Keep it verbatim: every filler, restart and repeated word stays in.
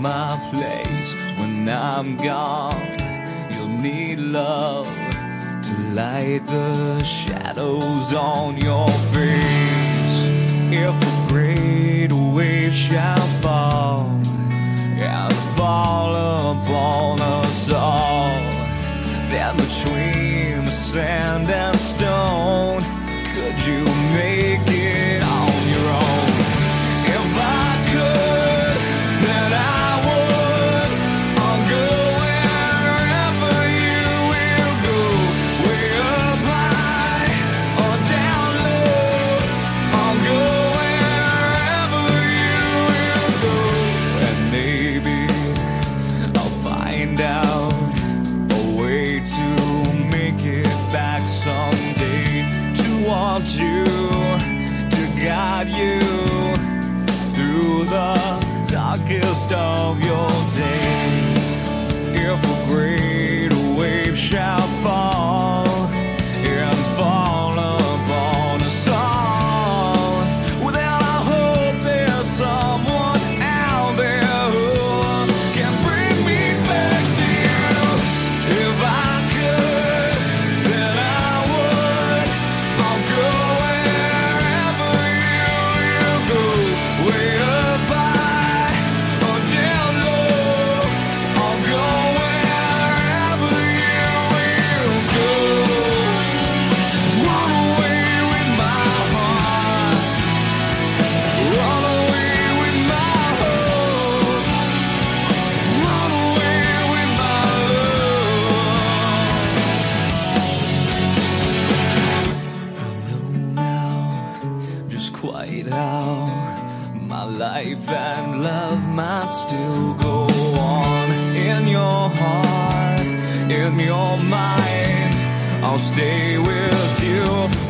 my place when I'm gone. You'll need love to light the shadows on your face. If a great wave shall fall and fall upon us all, then between the sand and stone, could you make it on your own? If I could, then I would. I'll go wherever you will go, way up high or down low. I'll go wherever you will go, and maybe I'll find out a way to make it back someday, to want you, to guide you through the darkest of your days. If a great wave shall fall and fall upon us all, well then I hope there's someone out there who can bring me back to you. If I could, then I would. I'll go wherever you will go, way up high or down low. I'll go wherever you will go. Run away with my heart, run away with my hope, run away with my love. I know now just quite how my life and love might still go on. In your heart, in your mind, I'll stay with you.